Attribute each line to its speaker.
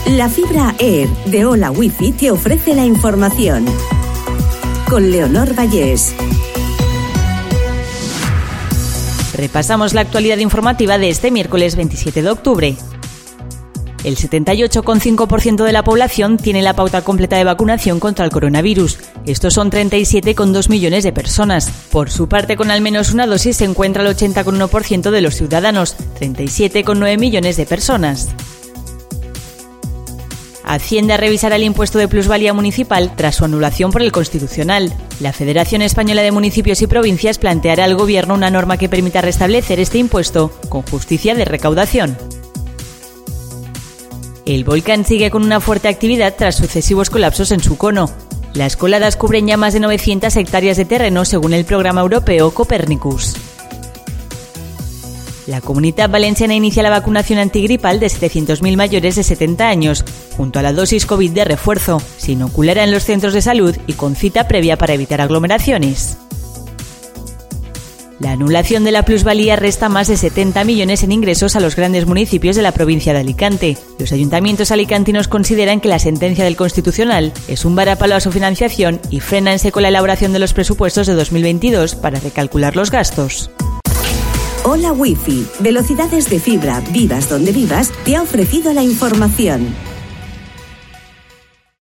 Speaker 1: La fibra Air de Hola Wifi te ofrece la información. Con Leonor Vallés.
Speaker 2: Repasamos la actualidad informativa de este miércoles 27 de octubre. El 78,5% de la población tiene la pauta completa de vacunación contra el coronavirus. Estos son 37,2 millones de personas. Por su parte, con al menos una dosis se encuentra el 80,1% de los ciudadanos, 37,9 millones de personas. Hacienda revisará el impuesto de plusvalía municipal tras su anulación por el Constitucional. La Federación Española de Municipios y Provincias planteará al Gobierno una norma que permita restablecer este impuesto con justicia de recaudación. El volcán sigue con una fuerte actividad tras sucesivos colapsos en su cono. Las coladas cubren ya más de 900 hectáreas de terreno según el programa europeo Copernicus. La Comunitat Valenciana inicia la vacunación antigripal de 700.000 mayores de 70 años, junto a la dosis COVID de refuerzo, se inoculará en los centros de salud y con cita previa para evitar aglomeraciones. La anulación de la plusvalía resta más de 70 millones en ingresos a los grandes municipios de la provincia de Alicante. Los ayuntamientos alicantinos consideran que la sentencia del Constitucional es un varapalo a su financiación y frena en seco la elaboración de los presupuestos de 2022 para recalcular los gastos.
Speaker 1: Hola Wifi, velocidades de fibra, vivas donde vivas, te ha ofrecido la información.